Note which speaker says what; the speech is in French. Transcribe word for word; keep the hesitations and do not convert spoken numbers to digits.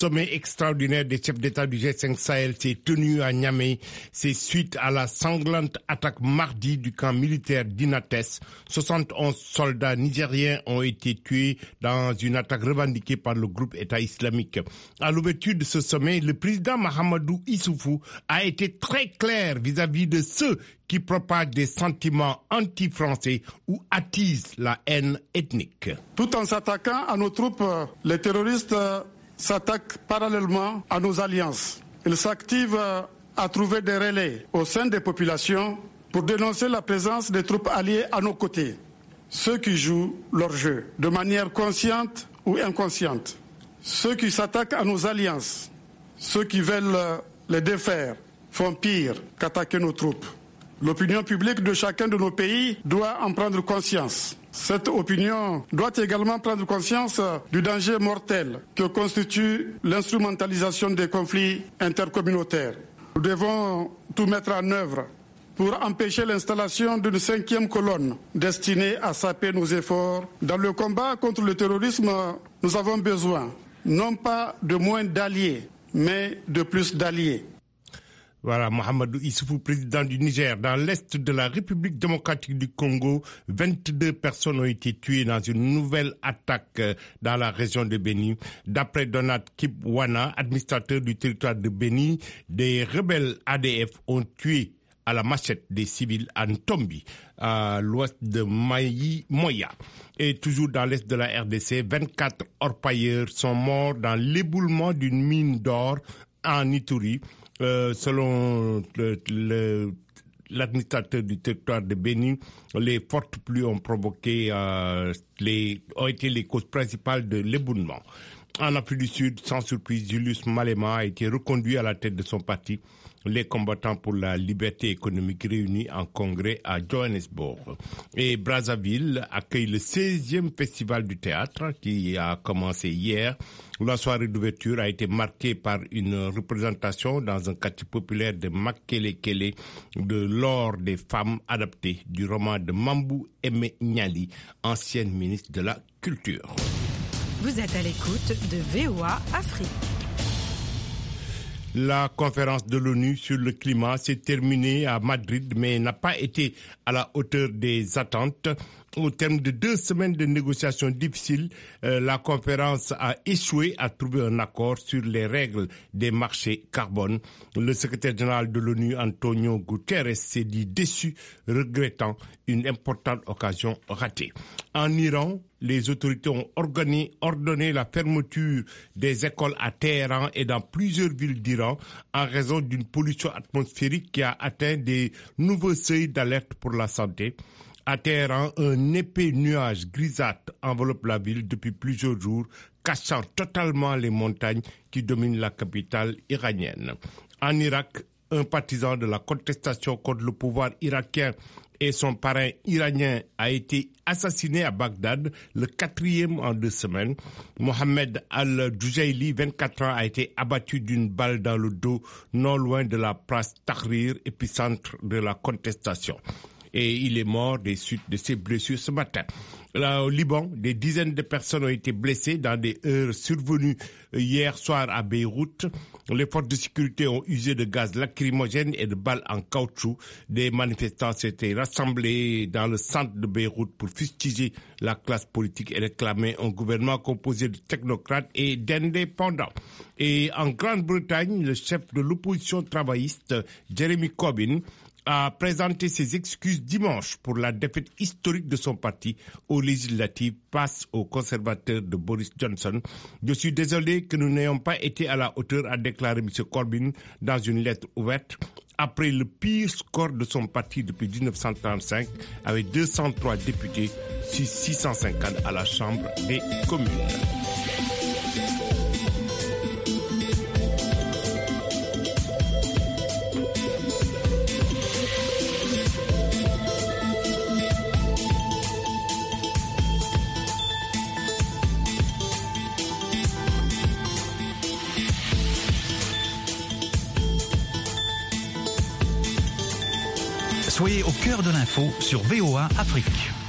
Speaker 1: sommet extraordinaire des chefs d'État du G cinq Sahel s'est tenu à Niamey. C'est suite à la sanglante attaque mardi du camp militaire d'Inates. soixante et onze soldats nigériens ont été tués dans une attaque revendiquée par le groupe État islamique. À l'ouverture de ce sommet, le président Mahamadou Issoufou a été très clair vis-à-vis de ceux qui propagent des sentiments anti-français ou attisent la haine ethnique.
Speaker 2: Tout en s'attaquant à nos troupes, les terroristes s'attaquent parallèlement à nos alliances. Ils s'activent à trouver des relais au sein des populations pour dénoncer la présence des troupes alliées à nos côtés. Ceux qui jouent leur jeu de manière consciente ou inconsciente. Ceux qui s'attaquent à nos alliances, ceux qui veulent les défaire, font pire qu'attaquer nos troupes. L'opinion publique de chacun de nos pays doit en prendre conscience. Cette opinion doit également prendre conscience du danger mortel que constitue l'instrumentalisation des conflits intercommunautaires. Nous devons tout mettre en œuvre pour empêcher l'installation d'une cinquième colonne destinée à saper nos efforts. Dans le combat contre le terrorisme, nous avons besoin non pas de moins d'alliés, mais de plus d'alliés.
Speaker 1: Voilà, Mahamadou Issoufou, président du Niger. Dans l'est de la République démocratique du Congo, vingt-deux personnes ont été tuées dans une nouvelle attaque dans la région de Beni. D'après Donat Kibwana, administrateur du territoire de Beni, des rebelles A D F ont tué à la machette des civils à Ntombi, à l'ouest de Mayi Moya. Et toujours dans l'est de la R D C, vingt-quatre orpailleurs sont morts dans l'éboulement d'une mine d'or en Ituri. Euh, selon le, le, l'administrateur du territoire de Beni, les fortes pluies ont provoqué, euh, les, ont été les causes principales de l'éboulement. En Afrique du Sud, sans surprise, Julius Malema a été reconduit à la tête de son parti, les combattants pour la liberté économique réunis en congrès à Johannesburg. Et Brazzaville accueille le seizième festival du théâtre qui a commencé hier. La soirée d'ouverture a été marquée par une représentation dans un quartier populaire de Makelekele de l'or des femmes adapté du roman de Mambou Eme Nyali, ancienne ministre de la Culture.
Speaker 3: Vous êtes à l'écoute de V O A Afrique.
Speaker 1: La conférence de l'ONU sur le climat s'est terminée à Madrid, mais n'a pas été à la hauteur des attentes. Au terme de deux semaines de négociations difficiles, euh, la conférence a échoué à trouver un accord sur les règles des marchés carbone. Le secrétaire général de l'ONU, Antonio Guterres, s'est dit déçu, regrettant une importante occasion ratée. En Iran, les autorités ont ordonné, ordonné la fermeture des écoles à Téhéran et dans plusieurs villes d'Iran en raison d'une pollution atmosphérique qui a atteint des nouveaux seuils d'alerte pour la santé. À Téhéran, un épais nuage grisâtre enveloppe la ville depuis plusieurs jours, cachant totalement les montagnes qui dominent la capitale iranienne. En Irak, un partisan de la contestation contre le pouvoir irakien et son parrain iranien a été assassiné à Bagdad, le quatrième en deux semaines. Mohamed Al-Djoujaili, vingt-quatre ans, a été abattu d'une balle dans le dos, non loin de la place Tahrir, épicentre de la contestation. Et il est mort des suites de ses blessures ce matin. Là, au Liban, des dizaines de personnes ont été blessées dans des heurts survenus hier soir à Beyrouth. Les forces de sécurité ont usé de gaz lacrymogène et de balles en caoutchouc. Des manifestants s'étaient rassemblés dans le centre de Beyrouth pour fustiger la classe politique et réclamer un gouvernement composé de technocrates et d'indépendants. Et en Grande-Bretagne, le chef de l'opposition travailliste, Jeremy Corbyn, a présenté ses excuses dimanche pour la défaite historique de son parti aux législatives face aux conservateurs de Boris Johnson. Je suis désolé que nous n'ayons pas été à la hauteur, a déclaré M. Corbyn dans une lettre ouverte, après le pire score de son parti depuis dix-neuf cent trente-cinq, avec deux cent trois députés sur six cent cinquante à la Chambre des communes.
Speaker 4: Soyez au cœur de l'info sur V O A Afrique.